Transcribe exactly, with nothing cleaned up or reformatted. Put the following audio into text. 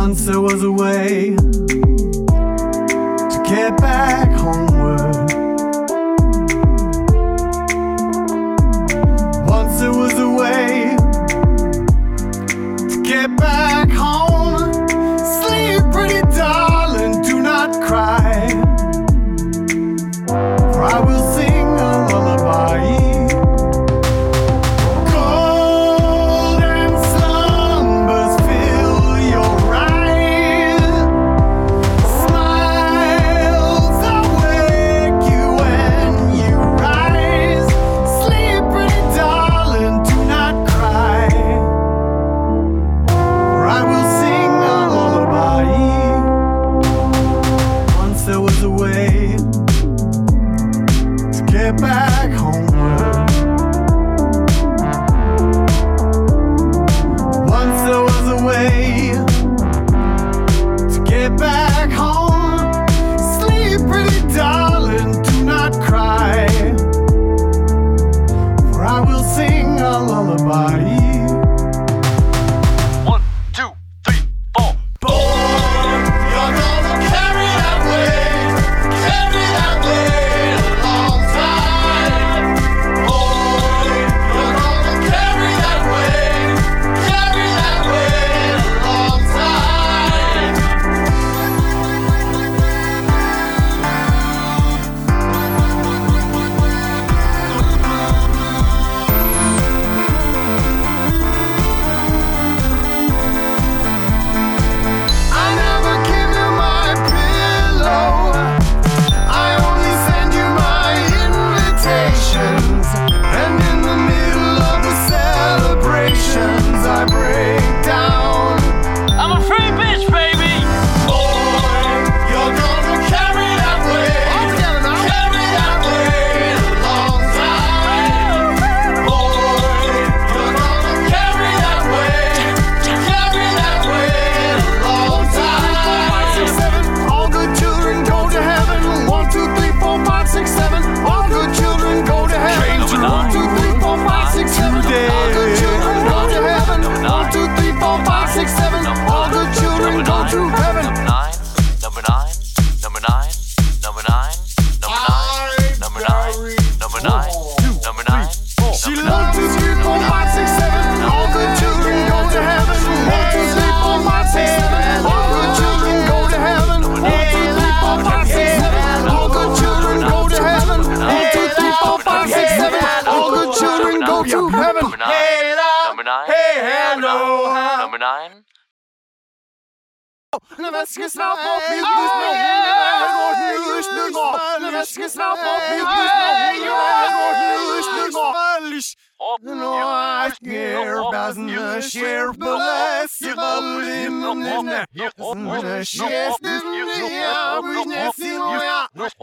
Once there was a way to get back homeward. Once there was a way to get back home. Sleep, pretty darling, do not cry, for I will sing a lullaby. Get back homeward. Once there was a way to get back home. Sleep, pretty darling, do not cry, for I will sing a lullaby. To heaven. Number nine. Hey, number nine. Hey, hello. Number nine. Number ska snart på bygget nu. Ska snart på bygget nu. No, I care about the sheriff, but let's give up him.